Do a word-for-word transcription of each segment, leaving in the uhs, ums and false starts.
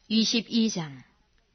이십이 장.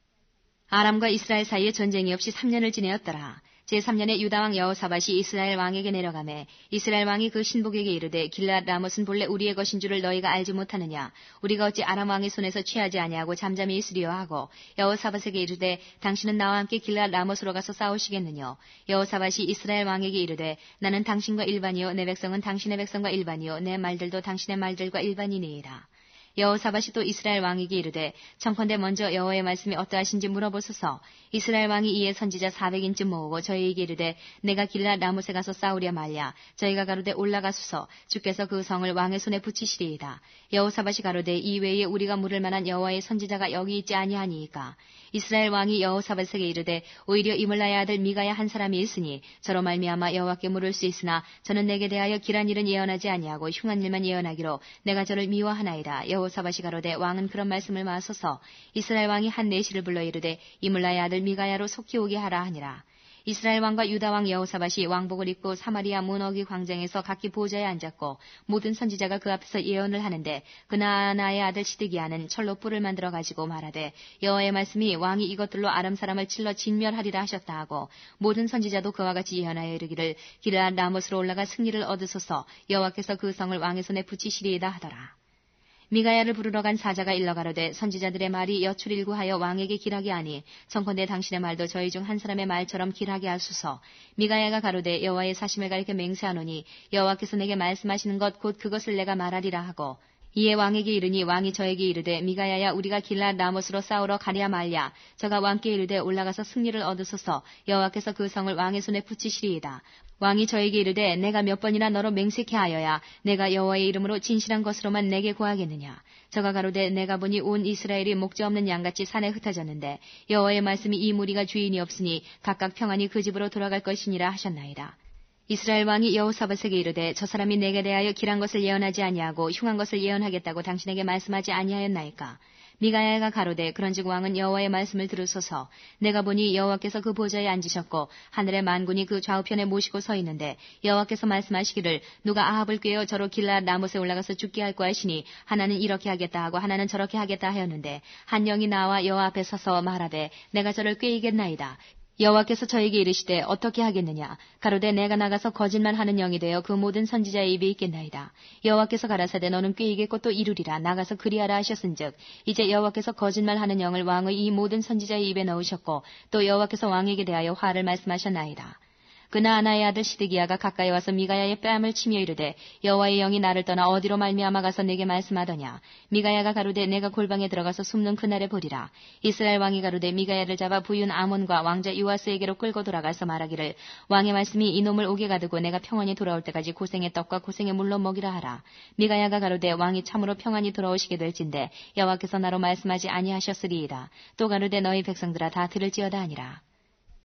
아람과 이스라엘 사이에 전쟁이 없이 삼 년을 지내었더라. 제삼 년에 유다왕 여호사밧이 이스라엘 왕에게 내려가매 이스라엘 왕이 그 신복에게 이르되 길앗 라못은 본래 우리의 것인 줄을 너희가 알지 못하느냐. 우리가 어찌 아람 왕의 손에서 취하지 아니하고 잠잠히 있으리요 하고 여호사밧에게 이르되 당신은 나와 함께 길앗 라못으로 가서 싸우시겠느냐. 여호사밧이 이스라엘 왕에게 이르되 나는 당신과 일반이요 내 백성은 당신의 백성과 일반이요 내 말들도 당신의 말들과 일반이니이다. 여호사밧이 또 이스라엘 왕에게 이르되 청컨대 먼저 여호와의 말씀이 어떠하신지 물어보소서. 이스라엘 왕이 이에 선지자 사백인쯤 모으고 저희에게 이르되 내가 길앗 라못에 가서 싸우랴 말랴. 저희가 가로되 올라가소서. 주께서 그 성을 왕의 손에 붙이시리이다. 여호사밧이 가로되 이 외에 우리가 물을 만한 여호와의 선지자가 여기 있지 아니하니이까. 이스라엘 왕이 여호사밧에게 이르되 오히려 이물라의 아들 미가야 한 사람이 있으니 저로 말미암아 여호와께 물을 수 있으나 저는 내게 대하여 길한 일은 예언하지 아니하고 흉한 일만 예언하기로 내가 저를 미워하나이다. 여호사밧이 가로되 왕은 그런 말씀을 마소서. 이스라엘 왕이 한 내시를 불러 이르되 이물라의 아들 미가야로 속히 오게 하라 하니라. 이스라엘 왕과 유다 왕 여호사밧이 왕복을 입고 사마리아 문어기 광장에서 각기 보좌에 앉았고 모든 선지자가 그 앞에서 예언을 하는데 그나아나의 아들 시드기야는 철로 뿔을 만들어 가지고 말하되 여호와의 말씀이 왕이 이것들로 아람 사람을 칠러 진멸하리라 하셨다 하고 모든 선지자도 그와 같이 예언하여 이르기를 길앗 라못으로 올라가 승리를 얻으소서. 여호와께서 그 성을 왕의 손에 붙이시리이다 하더라. 미가야를 부르러 간 사자가 일러 가로되 선지자들의 말이 여출일구하여 왕에게 길하게 하니 청컨대 당신의 말도 저희 중 한 사람의 말처럼 길하게 하소서. 미가야가 가로되 여호와의 사심을 가리켜 맹세하노니 여호와께서 내게 말씀하시는 것 곧 그것을 내가 말하리라 하고 이에 왕에게 이르니 왕이 저에게 이르되 미가야야 우리가 길앗 라못으로 싸우러 가랴 말랴. 저가 왕께 이르되 올라가서 승리를 얻으소서. 여호와께서 그 성을 왕의 손에 붙이시리이다. 왕이 저에게 이르되 내가 몇 번이나 너로 맹세케 하여야 내가 여호와의 이름으로 진실한 것으로만 내게 고하겠느냐. 저가 가로되 내가 보니 온 이스라엘이 목자없는 양같이 산에 흩어졌는데 여호와의 말씀이 이 무리가 주인이 없으니 각각 평안히 그 집으로 돌아갈 것이니라 하셨나이다. 이스라엘 왕이 여호사밧에게 이르되 저 사람이 내게 대하여 길한 것을 예언하지 아니하고 흉한 것을 예언하겠다고 당신에게 말씀하지 아니하였나이까. 미가야가 가로되 그런즉 왕은 여호와의 말씀을 들으소서. 내가 보니 여호와께서 그 보좌에 앉으셨고 하늘의 만군이 그 좌우편에 모시고 서 있는데 여호와께서 말씀하시기를 누가 아합을 꾀어 저로 길앗 라못에 올라가서 죽게 할까 하시니 하나는 이렇게 하겠다 하고 하나는 저렇게 하겠다 하였는데 한 영이 나와 여호와 앞에 서서 말하되 내가 저를 꾀이겠나이다. 여호와께서 저에게 이르시되 어떻게 하겠느냐. 가로되 내가 나가서 거짓말하는 영이 되어 그 모든 선지자의 입에 있겠나이다. 여호와께서 가라사대 너는 꾀이겠고 또 이루리라. 나가서 그리하라 하셨은즉 이제 여호와께서 거짓말하는 영을 왕의 이 모든 선지자의 입에 넣으셨고 또 여호와께서 왕에게 대하여 화를 말씀하셨나이다. 그나아나의 아들 시드기야가 가까이 와서 미가야의 뺨을 치며 이르되 여호와의 영이 나를 떠나 어디로 말미암아 가서 내게 말씀하더냐. 미가야가 가로되 내가 골방에 들어가서 숨는 그날에 보리라. 이스라엘 왕이 가로되 미가야를 잡아 부윤 아몬과 왕자 요아스에게로 끌고 돌아가서 말하기를 왕의 말씀이 이놈을 옥에 가두고 내가 평안히 돌아올 때까지 고생의 떡과 고생의 물로 먹이라 하라. 미가야가 가로되 왕이 참으로 평안히 돌아오시게 될진데 여호와께서 나로 말씀하지 아니하셨으리이다. 또 가로되 너희 백성들아 다 들을지어다 하니라.